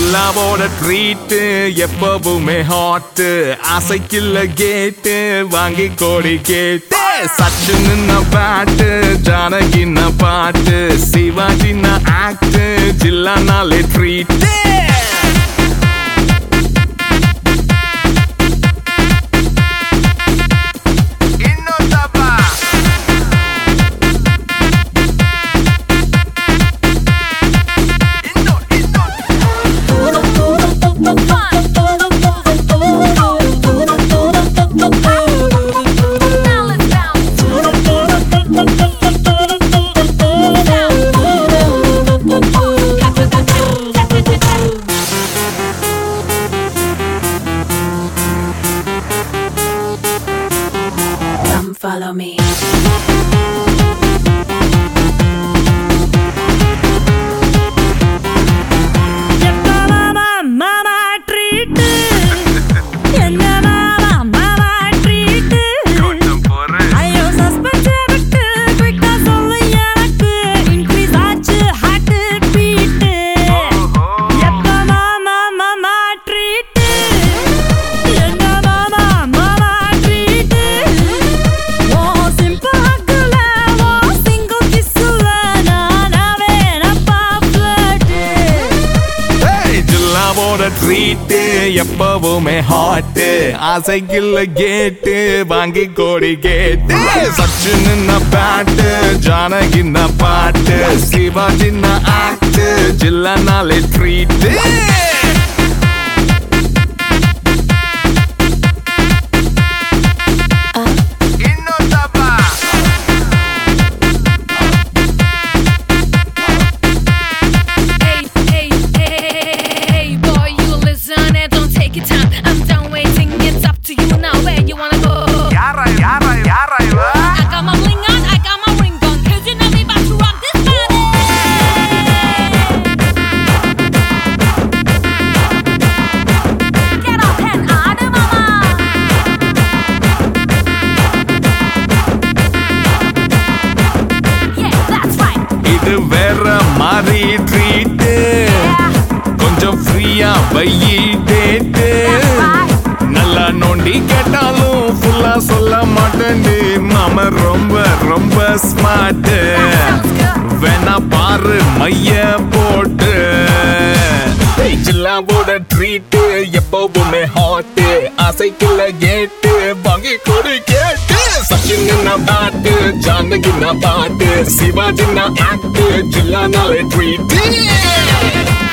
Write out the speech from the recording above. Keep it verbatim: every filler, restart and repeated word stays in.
ஜில்லாவோட treat எப்பவுமே hot ஆசைக்குள்ள கேட்டு வாங்கி கோடி கேட்டு சச்சின் பாட்டு ஜானகி பாட்டு சிவாஜி ஆக்ட் ஜில்லானாலே ட்ரீட் Follow me. ட்ரீட் எப்பவுமே ஹாட் ஆசைக்குள்ள கேட்டு வாங்கி கோடி கேட்டு சச்சின் பாட்டு ஜானகி பாட்டு சிவாஜி ஆக்ட் ஜில்லானாலே ட்ரீட் வேற மாதிரி ட்ரீட் கொஞ்சம் ஃப்ரீயா வையி டேட் நல்லா நோண்டி கேட்டாலும் ஃபுல்லா சொல்ல மாட்டேன்னு நாம ரொம்ப ரொம்ப ஸ்மார்ட் வேணா பாரு மைய போட்டு ஜில்லாவோட ட்ரீட் எப்பவுமே ஹாட் ஆசைக்குள்ள கேட்டு வாங்கி கொடு கேட்டு சச்சின் பாட்டு ஜானகி பாட்டு சிவாஜி ஆக்ட் ஜில்லானாலே ட்ரீட்